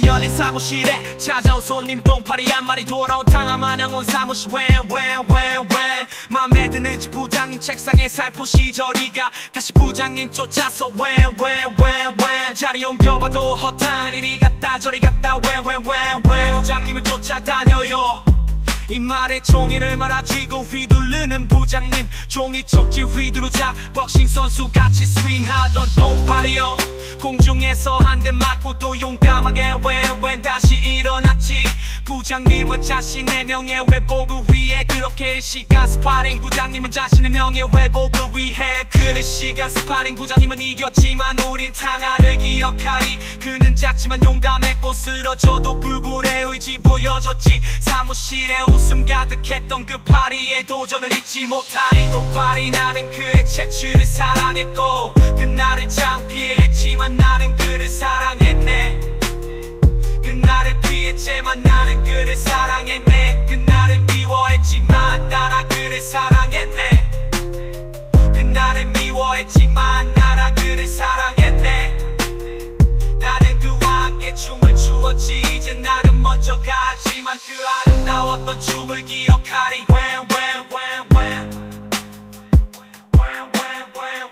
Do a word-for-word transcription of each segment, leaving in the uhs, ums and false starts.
열린 사무실에 찾아온 손님 똥파리 한 마리 돌아온 탕아 마냥 온 사무실 왜 왜 왜 왜 맘에 드는지 부장님 책상에 살포시 저리가 다시 부장님 쫓아서 왜 왜 왜 왜 자리 옮겨봐도 허탄 이리 갔다 저리 갔다 왜 왜 왜 왜 부장님을 쫓아다녀요 이 말에 종이를 말아쥐고 휘두르는 부장님 종이 척지 휘두르자 복싱 선수같이 스윙하던 똥파리요 공중에서 한 대 맞고 또 용감하게 왜 왜 다시 일어났지 부장님은 자신의 명예회복을 위해 그렇게 시간 스파링 부장님은 자신의 명예회복을 위해 그래 시간 스파링 부장님은 이겼지만 우린 탕아를 기억하리 그는 작지만 용감했고 쓰러져도 불굴의 의지 보여줬지 사무실에 웃음 가득했던 그 파리의 도전을 잊지 못하리 똥파리 나는 그의 채취를 사랑했고 그날을 창피했지만 나는 그를 사랑했네 그날을 피했지만 나는 그를 사랑했네 그날을 미워했지만 나라 그를 사랑했네 그날을 미워했지만 나라 그를 사랑했네 나는 그와 함께 춤을 추었지 이제 나는 먼저 가지만 그 아름다웠던 춤을 기억하리 When when when when When when when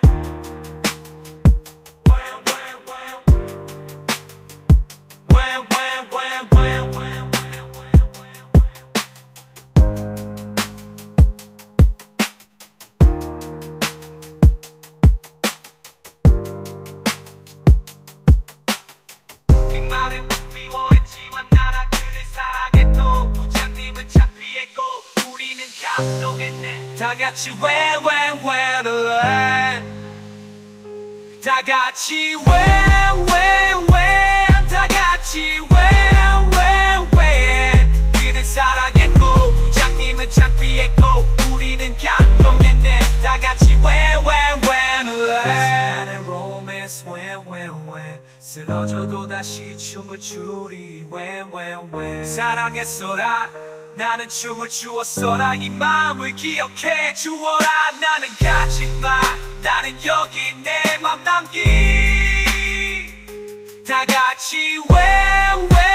When when when When when when when 말은 미워했지만 나라 그를 사랑했고 부장님은 창피했고 우리는 감동했네 다같이 when when when when 다같이 when when when 다같이 when when when 그를 사랑했고 부장님은 창피했고 우리는 감동했네 다같이 when when when when romance when when when 쓰러져도 다시 춤을 추리 when when when 사랑했어라 나는 춤을 추었어라 이 마음을 기억해 주어라 나는 가지마 나는 여기 내 맘 남기 다같이 when when